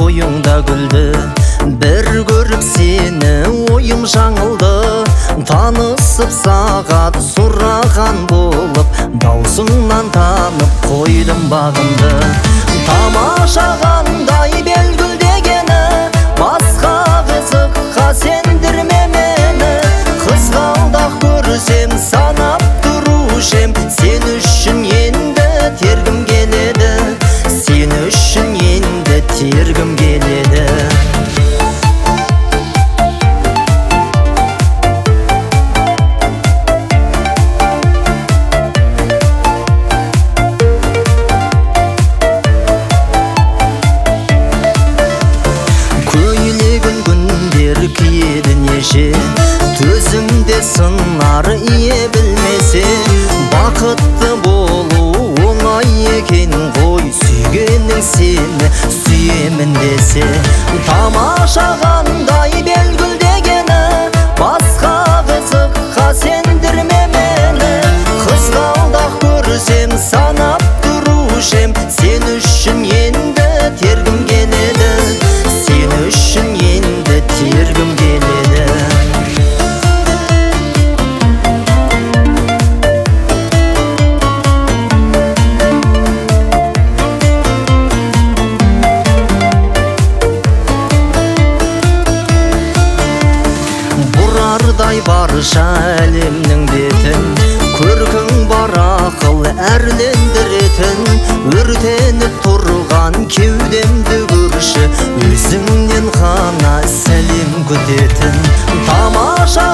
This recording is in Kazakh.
бойыңда гүлді, бір көріп сені ойым жаңылды. Танысып сағат сұраған болып, даусыңнан танып қойдым бағымды. Тамаша қандай бел гүлдегені, басқа қызыққа сендірме мені. Қызғалдақ көрсем санап тұрушем, сен үшін енді тергім келеді, сен үшін енді тергім келеді. Көйлегін күндер киеді неше, төзімде сынар ие білмесе. Бақытты болу оңай екен ғой, сүйгенің сені сүйемін десе. Тамаша қандай бел гүлдегені, басқа қызыққа сендірме мені. Қызғалдақ көрсем санап тұрушем, сен үшін енді тергім келеді, сен үшін енді тергім келеді. Бұрардай барша әлемнің бетін, көркің бар ақыл әрлендіретін. Өртеніп тұрған кеудемді көрші, өзіңнен ғана сәлем күтетін. Тамаша